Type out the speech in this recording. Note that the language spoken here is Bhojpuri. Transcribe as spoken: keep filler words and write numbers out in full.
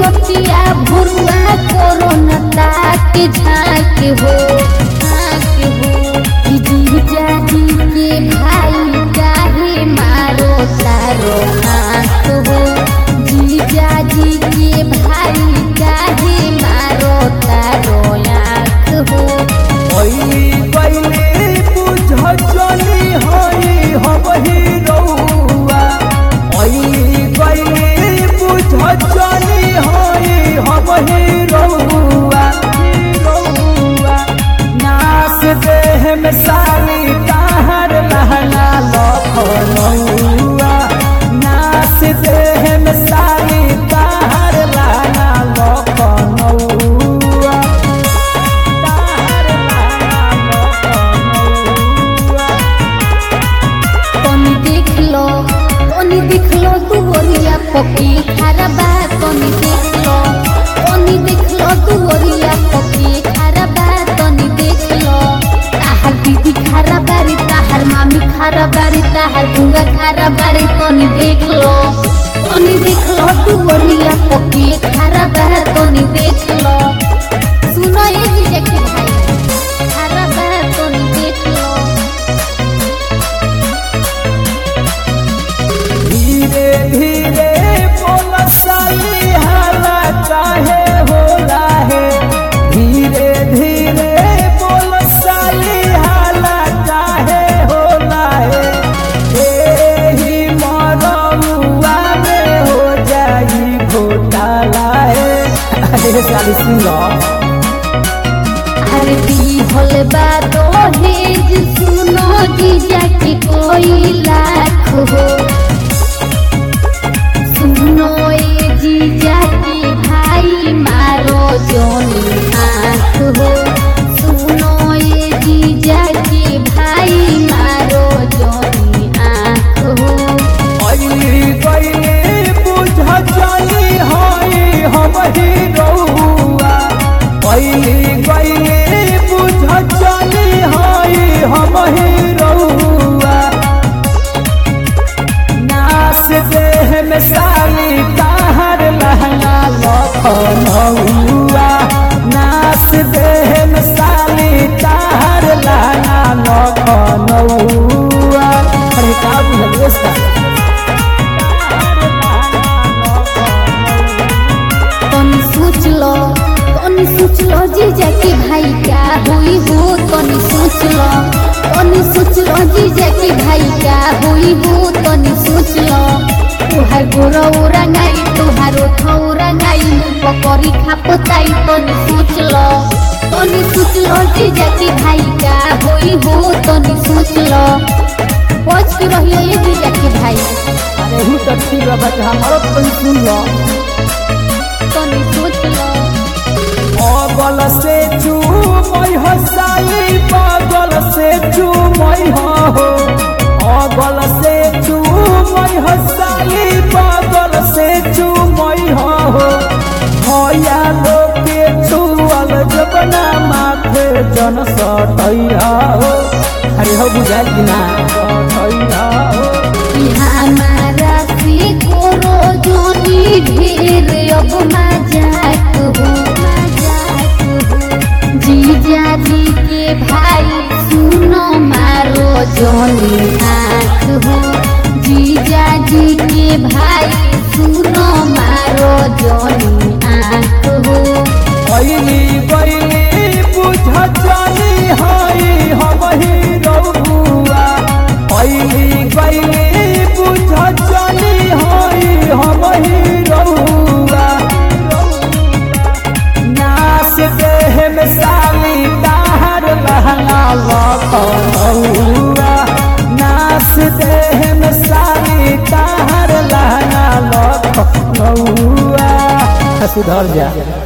रतिया भुरुआ कोरोना ताक झाँक हो झाँक हो जीजा जी के भाई काहे मारो तारो आँख हो जीजा जी के भाई काहे मारो तारो आँख हो ओइली गइले बुझ चली हई हम ही रउआ ओइली गइले बुझ चली हई हम ही रउआ रउआ नास देह में साली ताहर लहंगा लखनऊआ नास देह में साली ताहर लहंगा लखनऊआ ताहर लहंगा लखनऊआ तनी देख लो तनी देख लो तू ओरिया पकी खराबा तनी देख लो तनी देख लो तू ओरिया पकी खराबा तनी देख लो ताहर दीदी खराबारी ताहर मामी खराबारी ताहर बुआ खराबारी तनी देख लो तनी देख लो तू ओरिया पकी खराबा तनी देख लो सुनो ये जीजा के भाई खराबा तनी देख लो धीरे धीरे बोल साली हाला काहे होला है धीरे धीरे बोल साली हाला काहे होला है एही मरमुआ में हो जाई घोटाला है अरे साली सुन लो अरे दी होल बातो हेज सुनो जीजा के कोई लाख हो सुनो ये जीजा के भाई मारो जोनी आँख हो सुनो ये जीजा के भाई मारो जोनी आँख हो ओइली गइले बुझ चली हई हम ही रउआ ओइली गइले बुझ चली हई हम ही रउआ नास देह में साली ताहर लहंगा लखनऊआ नास देह में साली ताहर लहंगा लखनऊआ अरे का बुझल इसका तनी सोच लो तनी सोच लो जीजा के भाई क्या हुई हो तनी सोच लो तनी सोच लो जीजा के भाई क्या हुई हो तनी सोच लो तुहार गोरा उरंगाई तुहार ओठा उरंगाई पकड़ी खापताई तनी सोच लो तनी सोच लो जीजा के भाई क्या हुई हो तनी सोच लो बच के रहियो ये जीजा के भाई अरे हूँ तो ठीक है बट हमारा तो सुन लो तनी सोच लो अगल से चूमई हो साली बगल से चूमई हो अगल से चूमई हो साली बगल से चूमई हो भैया लोग के छुअल जबना माथे जन सटैया हो अरे हो बुझाई कि ना सटैया हो हमारा से कोरो जोनी ढेर अब मजाक हो मजाक हो जीजा जी के भाई सुनो मारो जोनी आँख हो जीजा जी के भाई सुनो मारो जोनी आँख हो ओइली गइली बुझ चली हई हम ही रउआ ओइली गइली बुझ चली हई हम ही रउआ नास देह में साली ताहर लहंगा लखनऊआ नास देह में साली ताहर लहंगा लखनऊआ सुधर जा।